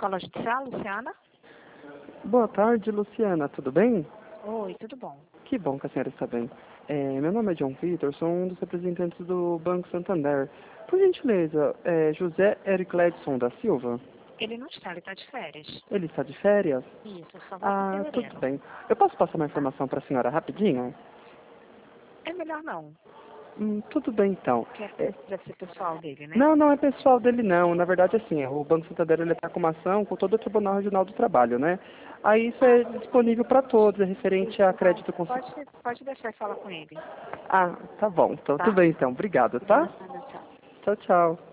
Escola Judicial, Luciana? Boa tarde, Luciana. Tudo bem? Oi, tudo bom. Que bom que a senhora está bem. Meu nome é John Vitor, sou um dos representantes do Banco Santander. Por gentileza, José Ericledson da Silva? Ele não está, ele está de férias. Ele está de férias? Isso, só volta em Ah, fevereiro. tudo bem. Eu posso passar uma informação para a senhora rapidinho? É melhor não, Tudo bem, então. porque deve ser pessoal dele, né? Não, não é pessoal dele, não. Na verdade, assim, o Banco Santander está com uma ação com todo o Tribunal Regional do Trabalho, né? Aí isso é disponível para todos, é referente a crédito Pode, consignado. pode deixar e falar com ele, Ah, tá bom. Então, tá? tudo bem, então. Obrigado, De tá? nada, tchau. Tchau, tchau.